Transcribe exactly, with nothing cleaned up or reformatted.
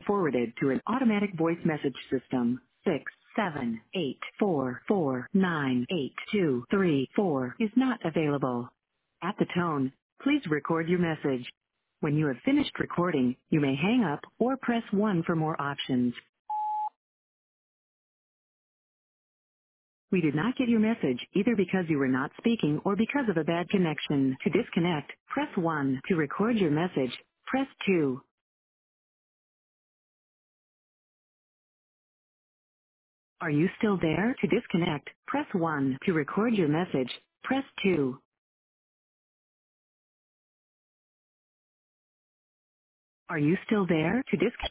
forwarded to an automatic voice message system. Six seven eight four four nine eight two three four is not available. At the tone, please record your message. When you have finished recording, you may hang up or press one for more options. We did not get your message either because you were not speaking or because of a bad connection. To disconnect, press one. To record your message, press two. Are you still there? To disconnect, press one. To record your message, press two. Are you still there? To disconnect.